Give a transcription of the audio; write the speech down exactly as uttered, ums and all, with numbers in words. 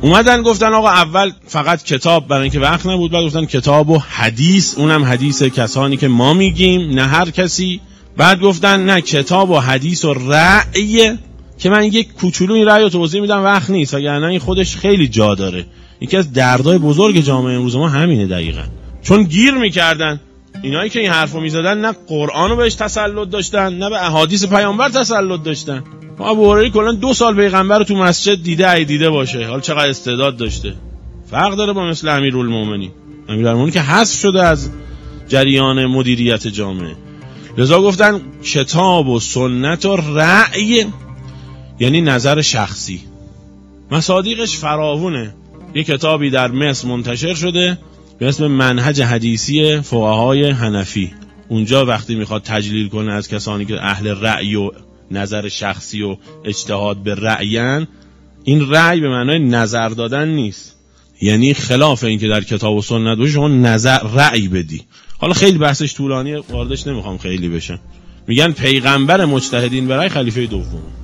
اومدن گفتن آقا اول فقط کتاب برای اینکه وقت نبود، بعد گفتن کتاب و حدیث، اونم حدیث کسانی که ما میگیم نه هر کسی. بعد گفتن نه کتاب و حدیث و رأی، که من یک کوچولو این رأی رو توضیح میدم وقت نیست، وگرنه این خودش خیلی جا داره. یکی از دردای بزرگ جامعه امروز ما همینه دقیقاً. چون گیر میکردن اینایی که این حرفو میزدن، نه قرآنو بهش تسلط داشتن نه به احادیث پیامبر تسلط داشتن. ابو هریره کلا دو سال پیغمبر رو تو مسجد دیده ای دیده باشه، حالا چقدر استعداد داشته. فرق داره با مثل امیرالمومنین. امیرالمومنین که حذف شده از جریان مدیریت جامعه. لذا گفتن کتاب و سنت و رأی یعنی نظر شخصی. مصادیقش فراوونه. یک کتابی در مصر منتشر شده به اسم منهج حدیثی فقهای حنفی. اونجا وقتی میخواد تجلیل کنه از کسانی که اهل رأی و نظر شخصی و اجتهاد به رأیان، این رأی به معنای نظر دادن نیست، یعنی خلاف این که در کتاب و سنت باشه شما نظر رأی بدی. حالا خیلی بحثش طولانیه، واردش نمیخوام خیلی بشم. میگن پیغمبر مجتهدین برای خلیفه دوم.